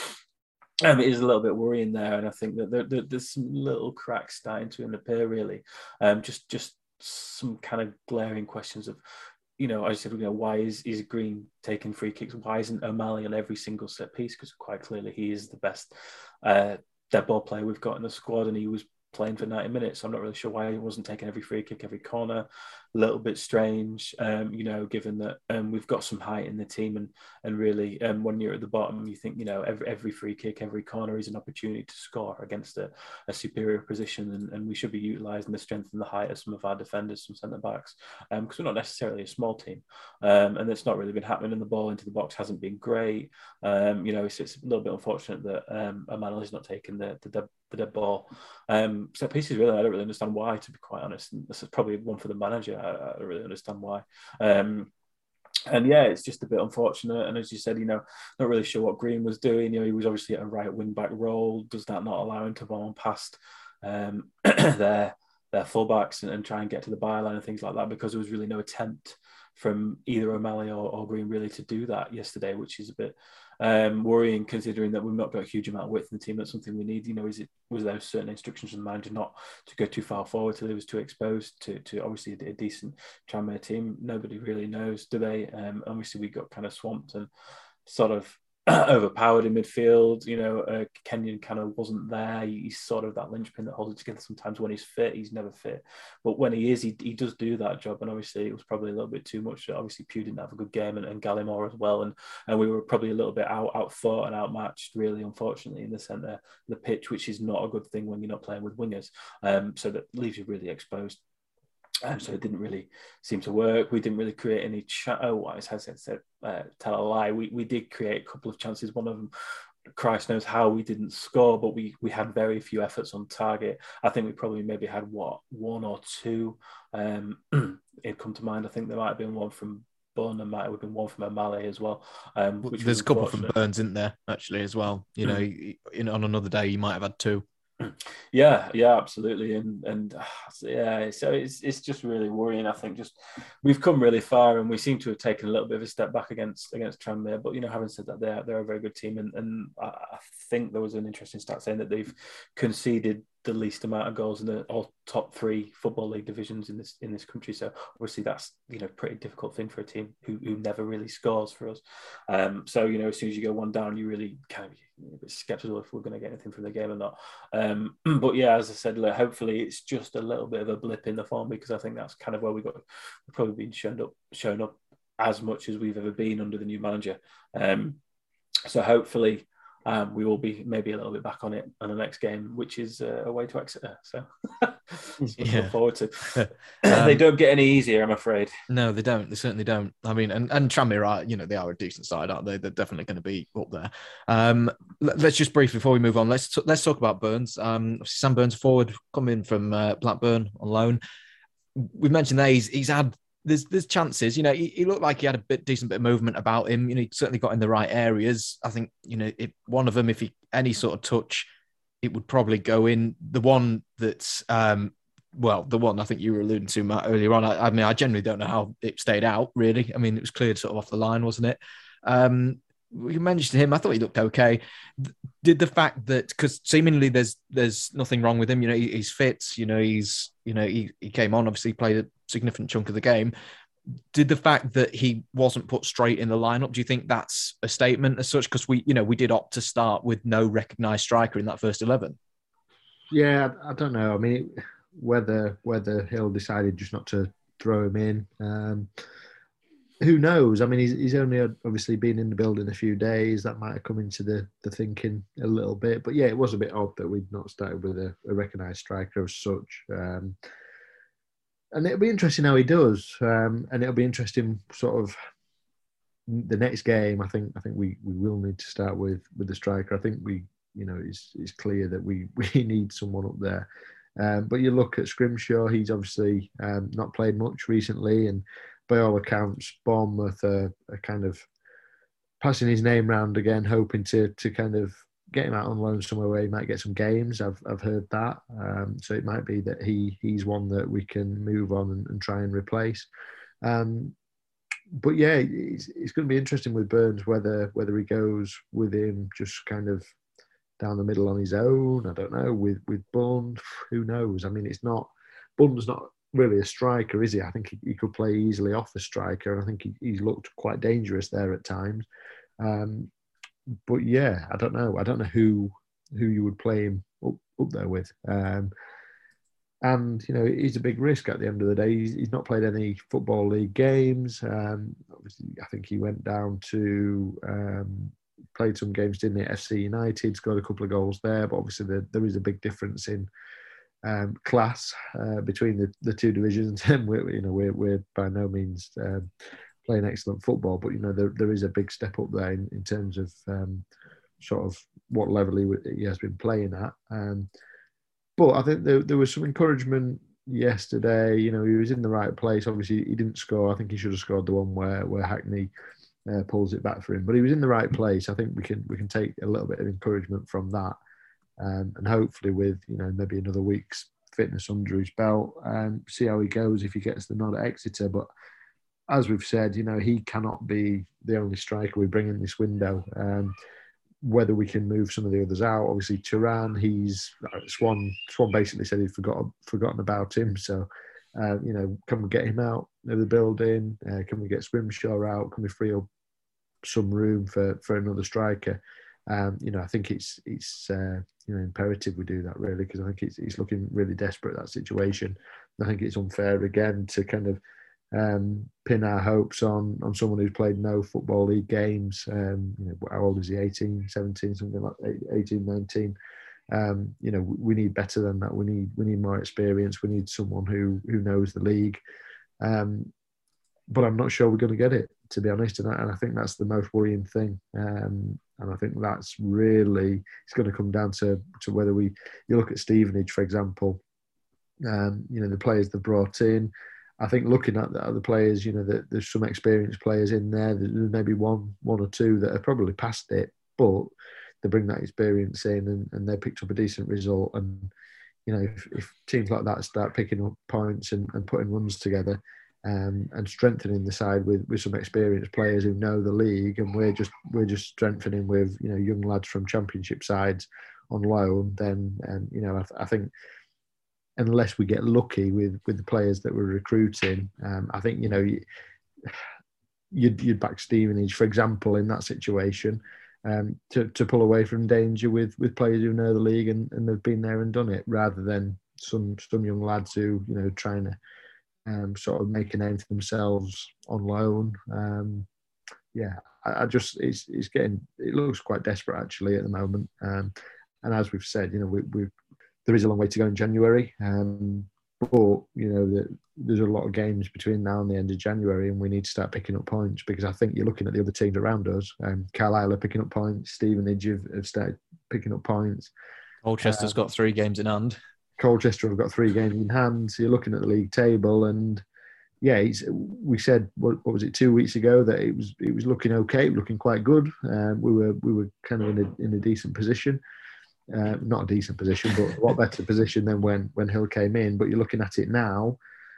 Um, it is a little bit worrying there, and I think that there, there, there's some little cracks starting to appear, really. Um, just just some kind of glaring questions of, you know, I said, you know, why is, is Green taking free kicks? Why isn't O'Malley on every single set piece? Because quite clearly he is the best uh, dead ball player we've got in the squad, and he was playing for ninety minutes. I'm not really sure why he wasn't taking every free kick, every corner. A little bit strange, um, you know, given that um, we've got some height in the team, and and really, um, when you're at the bottom, you think, you know, every every free kick, every corner is an opportunity to score against a, a superior position, and, and we should be utilising the strength and the height of some of our defenders, some centre backs, because um, we're not necessarily a small team, um, and it's not really been happening. And the ball into the box hasn't been great. Um, you know, it's, it's a little bit unfortunate that um, Emmanuel's not taking the the, the dead ball. Um, set pieces, really, I don't really understand why, to be quite honest. And this is probably one for the manager. I, I don't really understand why. Um, and yeah, it's just a bit unfortunate. And as you said, you know, not really sure what Green was doing. You know, he was obviously at a right wing back role. Does that not allow him to bomb past um, their their fullbacks and, and try and get to the byline and things like that? Because there was really no attempt from either O'Malley or, or Green really to do that yesterday, which is a bit um, worrying, considering that we've not got a huge amount of width in the team. That's something we need. You know, is it was there certain instructions from the manager not to go too far forward till he was too exposed to, to obviously a, a decent Tranmere team? Nobody really knows, do they? Um, obviously, we got kind of swamped and sort of overpowered in midfield. You know, uh, Kenyon kind of wasn't there. He's sort of that linchpin that holds it together. Sometimes when he's fit, he's never fit. But when he is, he, he does do that job. And obviously, it was probably a little bit too much. Obviously, Pugh didn't have a good game, and, and Gallimore as well. And and we were probably a little bit out outfought and outmatched, really, unfortunately, in the centre of the pitch, which is not a good thing when you're not playing with wingers. Um, so that leaves you really exposed. Um, so it didn't really seem to work. We didn't really create any. Ch- oh, I said, uh, tell a lie. We we did create a couple of chances. One of them, Christ knows how we didn't score, but we we had very few efforts on target. I think we probably maybe had what one or two. Um, it come to mind. I think there might have been one from Bunn, and might have been one from O'Malley as well. Um, which There's a couple from Burns, isn't there? Actually, as well. You know, in, on another day, you might have had two. Yeah, yeah, absolutely, and and uh, yeah, so it's it's just really worrying. I think just we've come really far, and we seem to have taken a little bit of a step back against against Tranmere. But you know, having said that, they're they're a very good team, and and I think there was an interesting stat saying that they've conceded the least amount of goals in the all top three football league divisions in this in this country. So obviously that's, you know, pretty difficult thing for a team who, who never really scores for us. Um, so, you know, as soon as you go one down, you really kind of a bit skeptical if we're going to get anything from the game or not. Um, but yeah, as I said, hopefully it's just a little bit of a blip in the form, because I think that's kind of where we got we've probably been shown up shown up as much as we've ever been under the new manager. Um, so hopefully Um, we will be maybe a little bit back on it on the next game, which is uh, away to Exeter. So something to look forward to. um, they don't get any easier, I'm afraid. No, they don't. They certainly don't. I mean, and, and Tranmere are, you know, they are a decent side, aren't they? They're definitely going to be up there. Um, let's just briefly, before we move on, let's t- let's talk about Burns. Um, Sam Burns, forward, coming from uh, Blackburn on loan. We mentioned that he's he's had. There's there's chances, you know, he, he looked like he had a bit decent bit of movement about him. You know, he certainly got in the right areas. I think, you know, if one of them, if he any sort of touch, it would probably go in. The one that's, um, well, the one I think you were alluding to, Matt, earlier on. I, I mean, I generally don't know how it stayed out, really. I mean, it was cleared sort of off the line, wasn't it? Um, we mentioned him. I thought he looked okay. Did the fact that, because seemingly there's there's nothing wrong with him, you know, he, he's fit, you know, he's, you know, he, he came on, obviously played a significant chunk of the game. Did the fact that he wasn't put straight in the lineup, do you think that's a statement as such? Because we, you know, we did opt to start with no recognised striker in that first eleven. Yeah, I don't know. I mean, whether whether Hill decided just not to throw him in. Um, Who knows? I mean, he's, he's only obviously been in the building a few days. That might have come into the, the thinking a little bit. But yeah, it was a bit odd that we'd not started with a, a recognised striker as such. Um, and it'll be interesting how he does. Um, and it'll be interesting sort of the next game. I think I think we, we will need to start with, with the striker. I think we, you know, it's, it's clear that we, we need someone up there. Um, but you look at Scrimshaw, he's obviously um, not played much recently, and by all accounts, Bournemouth are, are kind of passing his name round again, hoping to to kind of get him out on loan somewhere where he might get some games. I've I've heard that, um, so it might be that he he's one that we can move on and, and try and replace. Um, but yeah, it's, it's going to be interesting with Burns whether whether he goes with him just kind of down the middle on his own. I don't know. With with Bunn, who knows? I mean, it's not Bunn's not really a striker, is he? I think he, he could play easily off the striker, and I think he, he's looked quite dangerous there at times. Um, but yeah, I don't know. I don't know who who you would play him up, up there with. Um, and, you know, he's a big risk at the end of the day. He's, he's not played any Football League games. Um, obviously, I think he went down to, um, played some games, didn't he, at F C United, scored a couple of goals there. But obviously, the, there is a big difference in um, class uh, between the, the two divisions. And, we're, you know, we're, we're by no means um, playing excellent football. But, you know, there, there is a big step up there in, in terms of um, sort of what level he, he has been playing at. Um, But I think there, there was some encouragement yesterday. You know, he was in the right place. Obviously, he didn't score. I think he should have scored the one where where Hackney uh, pulls it back for him. But he was in the right place. I think we can we can take a little bit of encouragement from that, um, and hopefully with you know maybe another week's fitness under his belt, and see how he goes if he gets the nod at Exeter. But as we've said, you know, he cannot be the only striker we bring in this window. Um, whether we can move some of the others out. Obviously, Turan, he's Swan. Swan basically said he'd forgotten forgotten about him. So, uh, you know, can we get him out of the building? Uh, can we get Swimshaw out? Can we free up some room for, for another striker? Um, you know, I think it's it's uh, you know imperative we do that really, because I think it's it's looking really desperate, that situation. I think it's unfair again to kind of Um, pin our hopes on on someone who's played no Football League games. Um, you know, how old is he? eighteen, seventeen, something like eighteen, nineteen. Um, you know, we need better than that. We need we need more experience. We need someone who who knows the league. Um, but I'm not sure we're going to get it, to be honest. And I, and I think that's the most worrying thing. Um, and I think that's really it's going to come down to to whether we you look at Stevenage, for example. Um, you know, the players they've brought in. I think looking at the other players, you know, that there's some experienced players in there. There's maybe one, one or two that are probably past it, but they bring that experience in, and, and they picked up a decent result. And you know, if, if teams like that start picking up points and, and putting runs together, um, and strengthening the side with, with some experienced players who know the league, and we're just we're just strengthening with you know young lads from Championship sides on loan, then um, you know I, th- I think. Unless we get lucky with, with the players that we're recruiting, um, I think you know you'd you'd back Stevenage, for example, in that situation, um, to to pull away from danger with, with players who know the league and, and have been there and done it, rather than some some young lads who you know trying to um, sort of make a name for themselves on loan. Um, yeah, I, I just it's it's getting it looks quite desperate actually at the moment, um, and as we've said, you know we we. There is a long way to go in January, um, but you know the, there's a lot of games between now and the end of January, and we need to start picking up points, because I think you're looking at the other teams around us. Um, Carlisle are picking up points. Stevenage have, have started picking up points. Colchester's um, got three games in hand. Colchester have got three games in hand. So you're looking at the league table, and yeah, it's, we said what, what was it two weeks ago that it was it was looking okay, looking quite good. Um, we were we were kind of in a in a decent position. Uh, not a decent position, but a lot better position than when, when Hill came in. But you're looking at it now,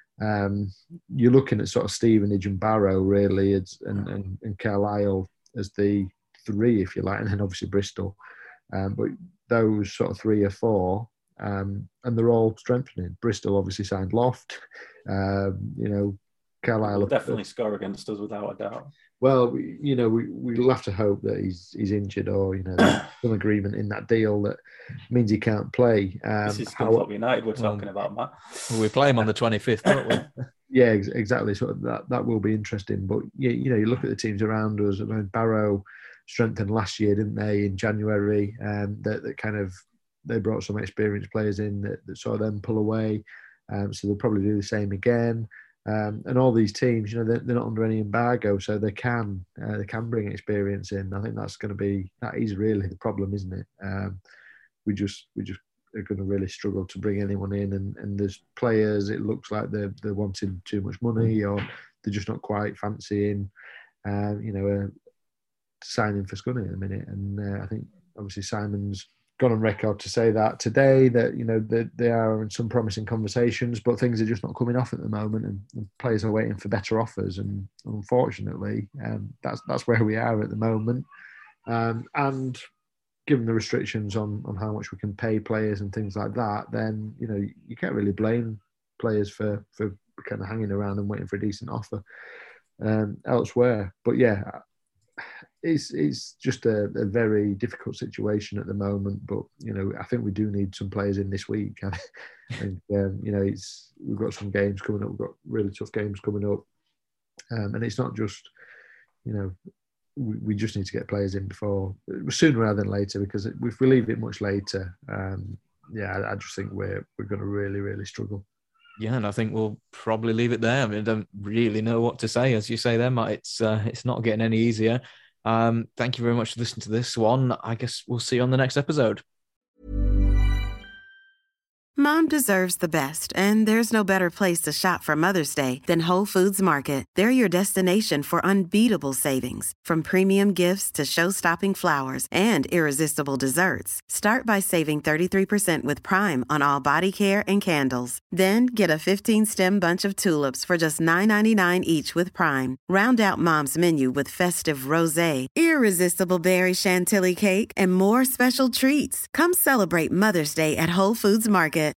um, you're looking at sort of Stevenage and Barrow, really, as, and, and, and Carlisle as the three, if you like, and then obviously Bristol. Um, but those sort of three or four, um, and they're all strengthening. Bristol obviously signed Loft. Um, you know, Carlisle will definitely score against us without a doubt. Well, we, you know, we, we'll have to hope that he's he's injured, or you know, there's some agreement in that deal that means he can't play. Um, this is Scunthorpe United we're talking um, about, Matt. We play him on the twenty-fifth, don't we? Yeah, ex- exactly. So that that will be interesting. But yeah, you know, you look at the teams around us. I mean, Barrow strengthened last year, didn't they? In January, um, that that kind of they brought some experienced players in that, that saw them pull away. Um, so they'll probably do the same again. Um, and all these teams, you know, they're, they're not under any embargo, so they can uh, they can bring experience in. I think that's going to be that is really the problem, isn't it? Um, we just we just are going to really struggle to bring anyone in, and, and there's players. It looks like they're they're wanting too much money, or they're just not quite fancying, uh, you know, uh, signing for Scunny at the minute. And uh, I think obviously Simon's gone on record to say that today, that you know that they, they are in some promising conversations, but things are just not coming off at the moment, and, and players are waiting for better offers. And unfortunately, um, that's that's where we are at the moment. Um, and given the restrictions on on how much we can pay players and things like that, then you know you can't really blame players for for kind of hanging around and waiting for a decent offer um, elsewhere. But yeah, it's it's just a, a very difficult situation at the moment. But you know, I think we do need some players in this week. I think um, you know, it's we've got some games coming up. We've got really tough games coming up, um, and it's not just you know. We, we just need to get players in before sooner rather than later, because if we leave it much later, um, yeah, I, I just think we're we're going to really really struggle. Yeah, and I think we'll probably leave it there. I mean, I don't really know what to say. As you say there, Matt, it's uh, it's not getting any easier. Um, thank you very much for listening to this one. I guess we'll see you on the next episode. Mom deserves the best, and there's no better place to shop for Mother's Day than Whole Foods Market. They're your destination for unbeatable savings, from premium gifts to show-stopping flowers and irresistible desserts. Start by saving thirty-three percent with Prime on all body care and candles. Then get a fifteen-stem bunch of tulips for just nine ninety-nine each with Prime. Round out Mom's menu with festive rosé, irresistible berry chantilly cake, and more special treats. Come celebrate Mother's Day at Whole Foods Market.